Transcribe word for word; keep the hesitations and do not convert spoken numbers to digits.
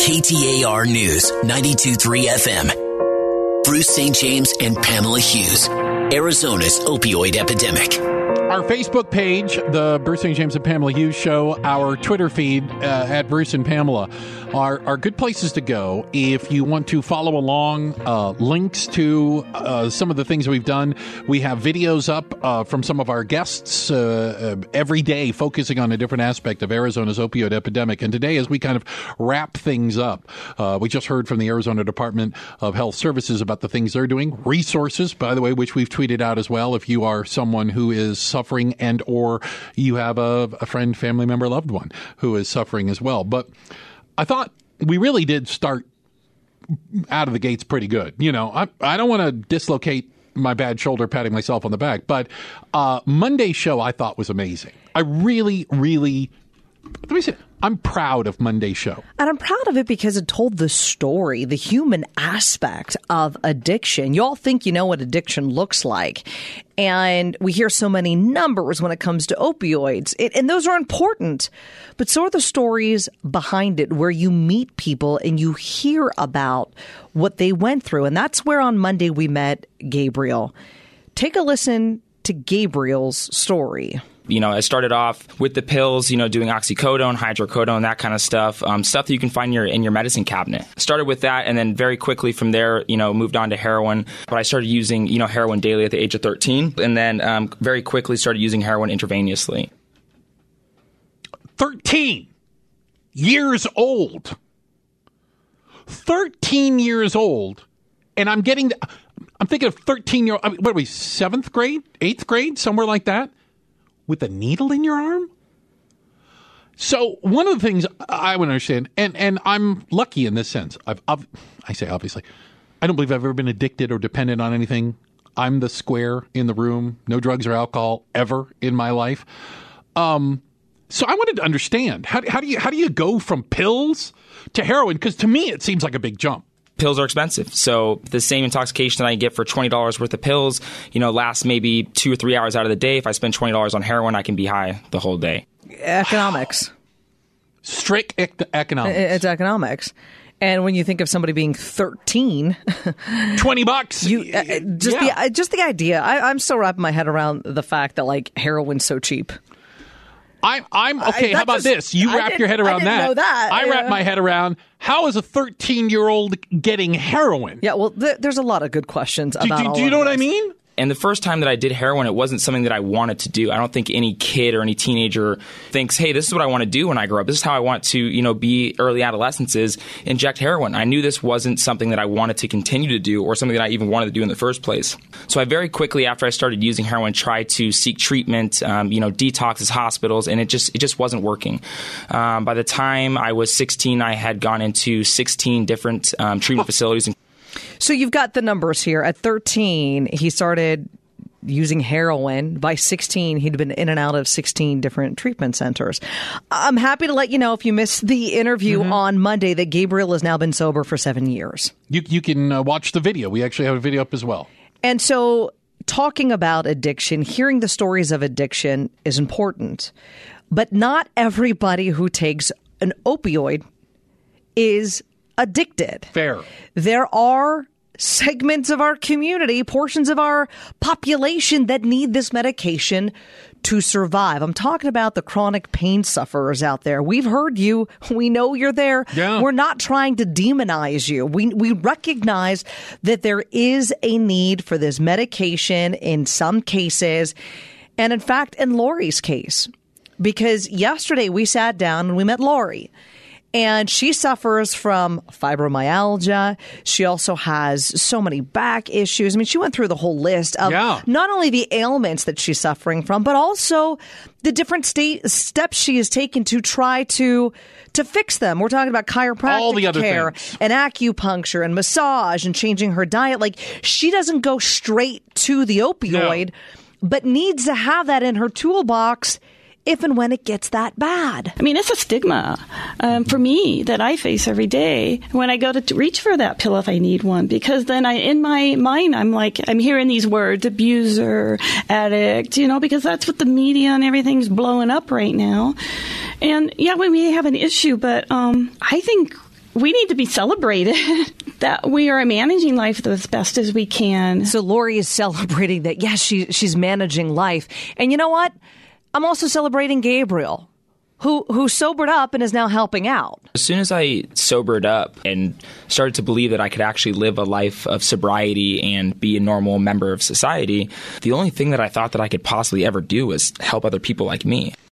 K T A R News, ninety-two point three F M. Bruce Saint James and Pamela Hughes. Arizona's opioid epidemic. Our Facebook page, the Bruce Saint James and Pamela Hughes Show, our Twitter feed uh, at Bruce and Pamela are, are good places to go if you want to follow along. Uh, links to uh, some of the things we've done. We have videos up uh, from some of our guests uh, uh, every day focusing on a different aspect of Arizona's opioid epidemic. And today, as we kind of wrap things up, uh, we just heard from the Arizona Department of Health Services about the things they're doing. Resources, by the way, which we've tweeted out as well. If you are someone who is suffering and or you have a, a friend, family member, loved one who is suffering as well. But I thought we really did start out of the gates pretty good. You know, I, I don't want to dislocate my bad shoulder patting myself on the back, but uh, Monday's show I thought was amazing. I really, really, let me say, I'm proud of Monday's show. And I'm proud of it because it told the story, the human aspect of addiction. You all think you know what addiction looks like. And we hear so many numbers when it comes to opioids. It, and those are important. But so are the stories behind it where you meet people and you hear about what they went through. And that's where on Monday we met Gabriel. Take a listen to Gabriel's story. You know, I started off with the pills, you know, doing oxycodone, hydrocodone, that kind of stuff, um, stuff that you can find in your, in your medicine cabinet. Started with that, and then very quickly from there, you know, moved on to heroin. But I started using, you know, heroin daily at the age of thirteen, and then um, very quickly started using heroin intravenously. thirteen years old. thirteen years old, and I'm getting, the, I'm thinking of thirteen-year-old, I mean, what are we, seventh grade, eighth grade, somewhere like that? With a needle in your arm? So one of the things I would understand, and, and I'm lucky in this sense, I've, I've, I say obviously, I don't believe I've ever been addicted or dependent on anything. I'm the square in the room, no drugs or alcohol ever in my life. Um, so I wanted to understand, how, how do you how do you go from pills to heroin? Because to me, it seems like a big jump. Pills are expensive. So the same intoxication that I get for twenty dollars worth of pills, you know, lasts maybe two or three hours out of the day. If I spend twenty dollars on heroin, I can be high the whole day. Economics. Strict ec- economics. It's economics. And when you think of somebody being thirteen, twenty bucks. You, uh, just, yeah. the, just the idea. I, I'm still wrapping my head around the fact that, like, heroin's so cheap. I'm, I'm okay. I, how about just, this? You wrap your head around I that. Know that. I wrap yeah. my head around how is a thirteen-year-old getting heroin? Yeah, well, th- there's a lot of good questions do, about do, all do you know of what this. I mean? And the first time that I did heroin, it wasn't something that I wanted to do. I don't think any kid or any teenager thinks, hey, this is what I want to do when I grow up. This is how I want to, you know, be early adolescence is inject heroin. I knew this wasn't something that I wanted to continue to do or something that I even wanted to do in the first place. So I very quickly, after I started using heroin, tried to seek treatment, um, you know, detoxes, hospitals, and it just it just wasn't working. Um, by the time I was sixteen, I had gone into sixteen different um, treatment facilities. So you've got the numbers here. At thirteen, he started using heroin. By sixteen, he'd been in and out of sixteen different treatment centers. I'm happy to let you know, if you missed the interview mm-hmm. on Monday, that Gabriel has now been sober for seven years. You, you can uh, watch the video. We actually have a video up as well. And so talking about addiction, hearing the stories of addiction is important. But not everybody who takes an opioid is addicted. Fair. There are segments of our community, portions of our population that need this medication to survive. I'm talking about the chronic pain sufferers out there. We've heard you. We know you're there. Yeah. We're not trying to demonize you. We we recognize that there is a need for this medication in some cases. And in fact, in Lori's case, because yesterday we sat down and we met Lori. And she suffers from fibromyalgia. She also has so many back issues. I mean, she went through the whole list of yeah. not only the ailments that she's suffering from, but also the different state steps she has taken to try to to fix them. We're talking about chiropractic All the other care things. and acupuncture and massage and changing her diet. Like, she doesn't go straight to the opioid, no. but needs to have that in her toolbox if and when it gets that bad. I mean, it's a stigma um, for me that I face every day when I go to t- reach for that pill if I need one, because then I, in my mind, I'm like, I'm hearing these words, abuser, addict, you know, because that's what the media and everything's blowing up right now. And yeah, we may have an issue, but um, I think we need to be celebrated that we are managing life as best as we can. So Lori is celebrating that, yes, she, she's managing life. And you know what? I'm also celebrating Gabriel, who who sobered up and is now helping out. As soon as I sobered up and started to believe that I could actually live a life of sobriety and be a normal member of society, the only thing that I thought that I could possibly ever do was help other people like me.